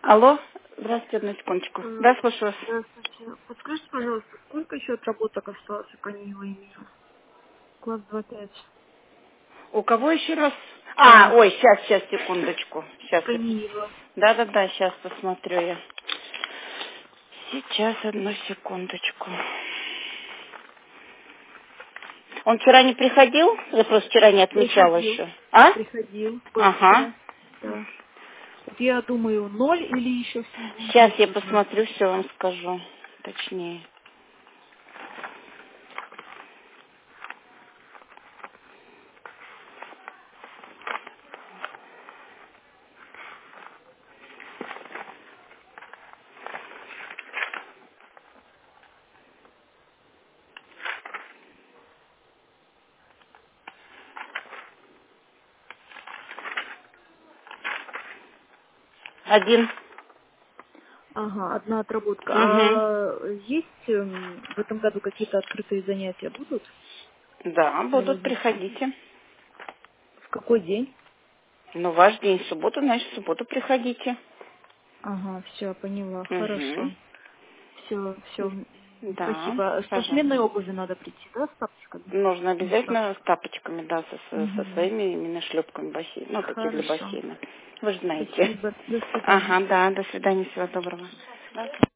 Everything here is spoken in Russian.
Алло, здравствуйте, одну секундочку. Да, слушаю вас. Здравствуйте. Подскажите, пожалуйста, сколько еще отработок осталось у Каниева и Мира? Класс 2-5. У кого еще раз? А, Ой, сейчас, секундочку. Сейчас. Каниева. Да, сейчас посмотрю я. Сейчас, одну секундочку. Он вчера не приходил? Я просто вчера не отмечала Приходил. еще. А? Приходил. Был Ага. вчера. Да. Вот я думаю, 0 или еще все будет, Сейчас есть я возможность. посмотрю, все вам скажу. Точнее. Один. Ага, одна отработка. Угу. А есть в этом году какие-то открытые занятия будут Да, для будут, водителей? приходите. В какой день? Ну, ваш день в субботу, значит, в субботу приходите. Ага, все, поняла. Угу. Хорошо. Все. Да, Спасибо. Со сменной пожалуйста. обуви надо прийти, да, с тапочками? Нужно Не с обязательно с тапочками. тапочками, да, со Угу. своими именно шлепками бассейна. Ну, такие для Хорошо. бассейна. Вы же знаете. Спасибо. До свидания. Ага, да, до свидания, всего доброго. Да.